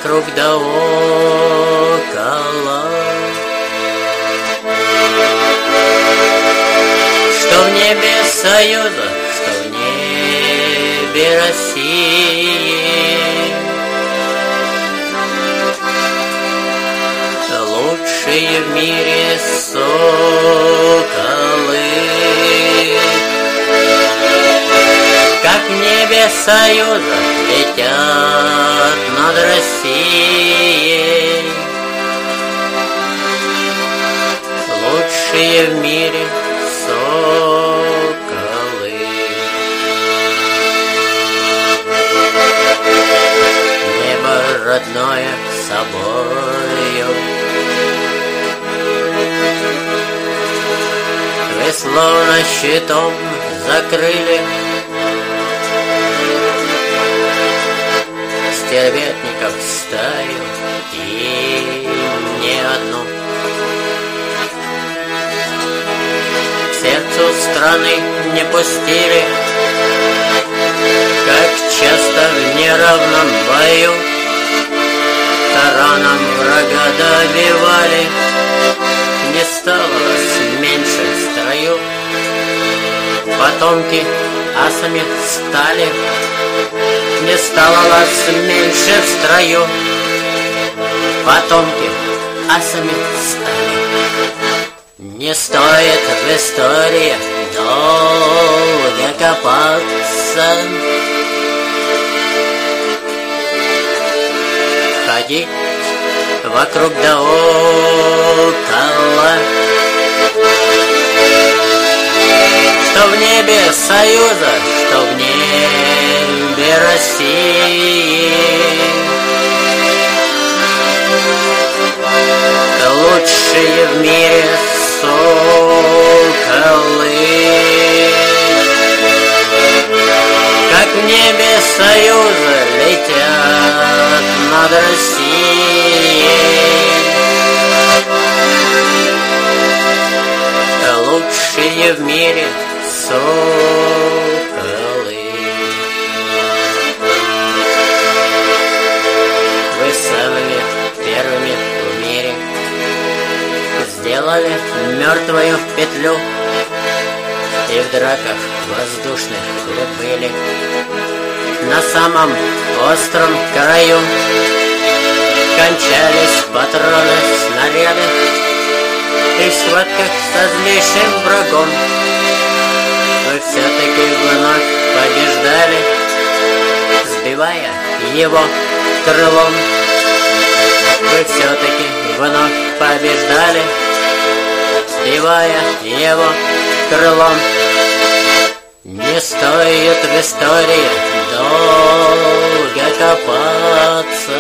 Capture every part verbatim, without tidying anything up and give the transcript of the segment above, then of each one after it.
вокруг да около, что в небе Союза, что в небе России, лучшие в мире соколы. Как в небе Союза летят над Россией, лучшие в мире соколы. Небо родное собою вы словно щитом закрыли, стервятников стаю и не одну. К сердцу страны не пустили, как часто в неравном бою тараном врага добивали. Не стало вас меньше в строю, потомки асами стали. Не стало вас меньше в строю, потомки асами стали. Не стоит в истории долго копаться, ходить вокруг да около, что в небе Союза, что в небе России, лучшие в мире соколы. Как в небе Союза летят над Россией, лучшие в мире соколы. Вы самыми первыми в мире сделали мертвую петлю, и в драках воздушных вы были на самом остром краю. Кончались патроны, снаряды, и в схватках со злейшим врагом вы все-таки вновь побеждали, сбивая его крылом. Вы все-таки вновь побеждали, сбивая его крылом. Не стоит в истории долго копаться,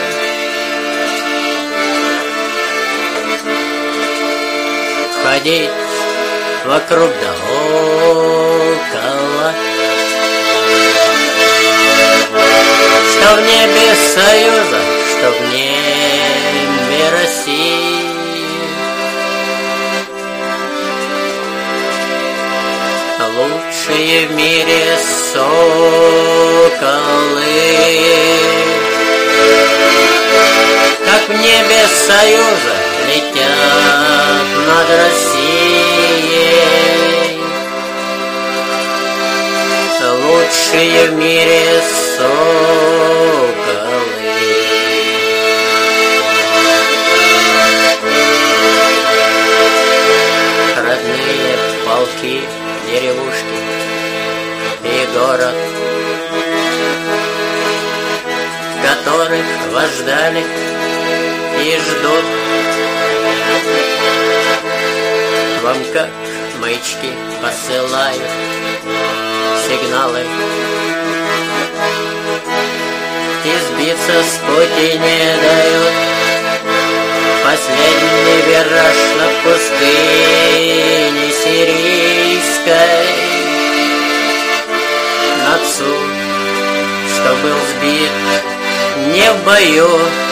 ходить вокруг да около, что в небе Союза, что в небе России, лучшие в мире соколы. Как в небе Союза летят над Россией, лучшие в мире соколы. Родные полки, деревушки и город, которых вас ждали и ждут, вам как маячки посылают сигналы, и сбиться с пути не дают. Последний вираж на пустыне сирийской, отцу, что был сбит не в бою.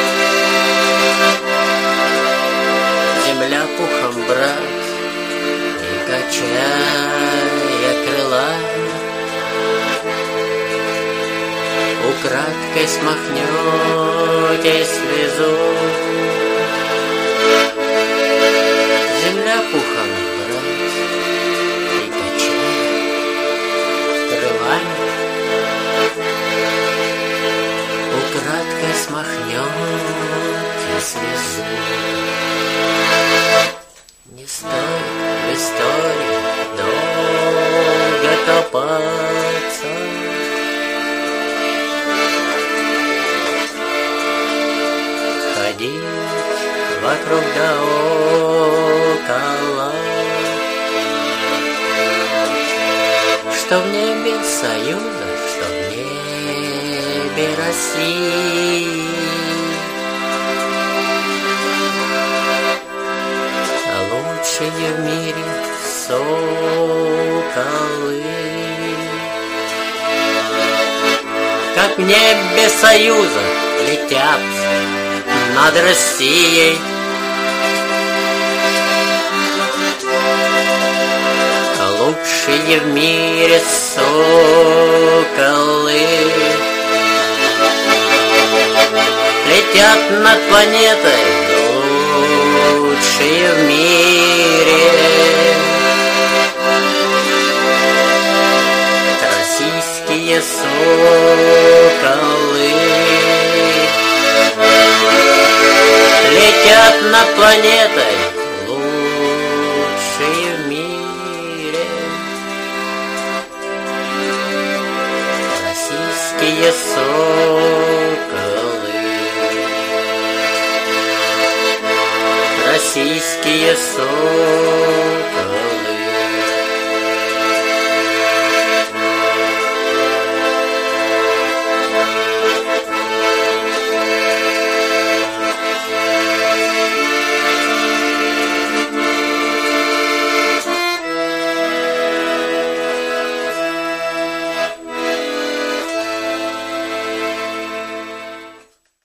Земля пухом, брат, и качая крыла, украдкой смахнете слезу. Земля пухом брать и качает крылами. Украдкой смахнете слезу. Не стоит в истории долго копаться. Ходить вокруг да около, что в небе Союза, что в небе России. А лучшие в мире соколы, как в небе Союза летят над Россией. Лучшие в мире соколы летят над планетой, лучшие в мире. Российские соколы летят над планетой, лучшие в мире. Российские соколы, российские соколы.